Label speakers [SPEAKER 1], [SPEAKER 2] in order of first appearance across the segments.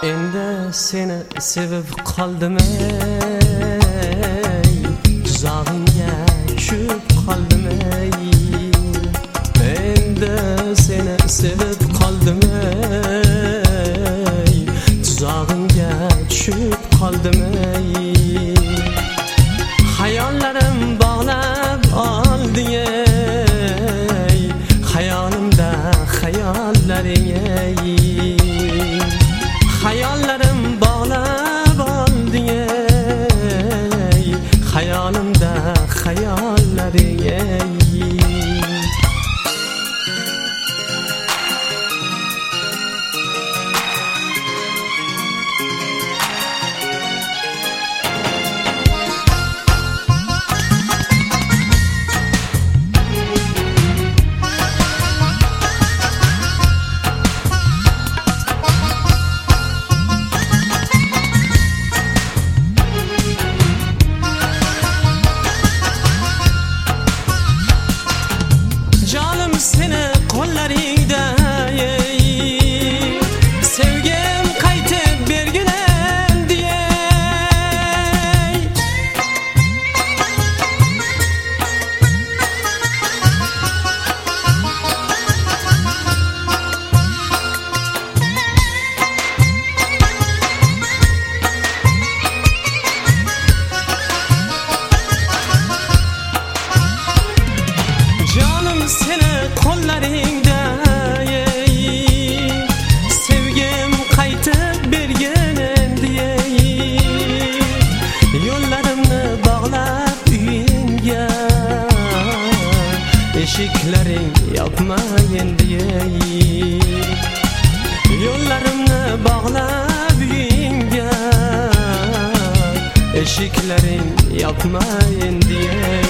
[SPEAKER 1] Endi seni sevib qoldim ey, tuzog'ingga tushib qoldim ey. Endi seni sevib qoldim ey, tuzog'ingga tushib qoldim ey. Hayollarim bog'lab oldi ey, hayolimda hayollaring ey. Hayollarim bog'lab oldi ey, hayolimda hayollaring ey. Canım seni qo'llaringda ey, sevgim qaytib bergin endi ey. Canım seni qo'llaringda ey, sevgim qaytib bergin endi ey. Yo'llarimni bog'lab uyingga, eshiklaring yopma endi ey. Yo'llarimni bog'lab uyingga, eshiklaring yopma endi ey.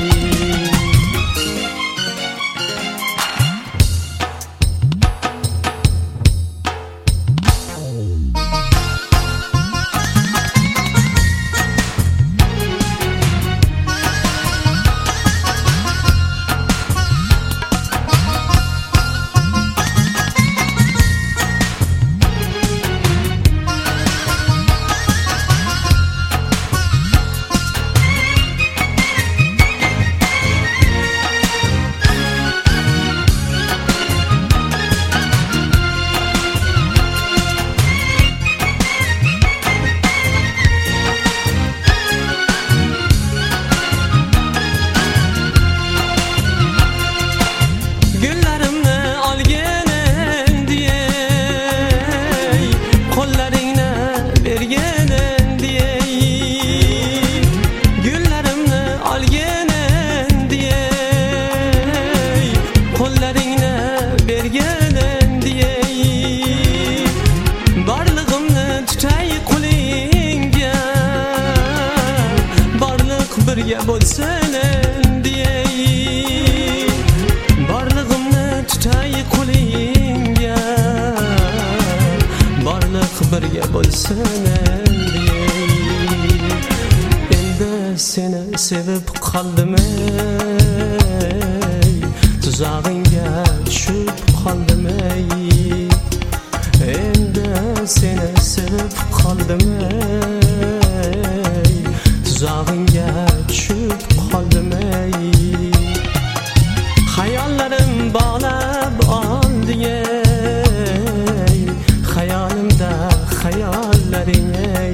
[SPEAKER 1] Birga bo'lsin endi ey, borlig'imni tutay qo'lingga, borliq birga bo'lsin endi ey. Endi seni sevib qoldim ey, tuzog'ingga tushib qoldim ey. Endi seni sevib qoldim ey, tuzog'ingga tushib qoldim ey. Hayollarim bog'lab oldi ey, hayolimda hayollaring ey.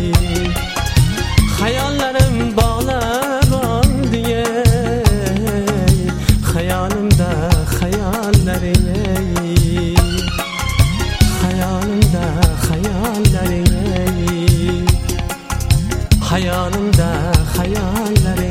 [SPEAKER 1] Hayollarim bog'lab oldi ey, hayolimda hayollaring ey. Hayolimda hayollaring ey, hayolimda hayollaring.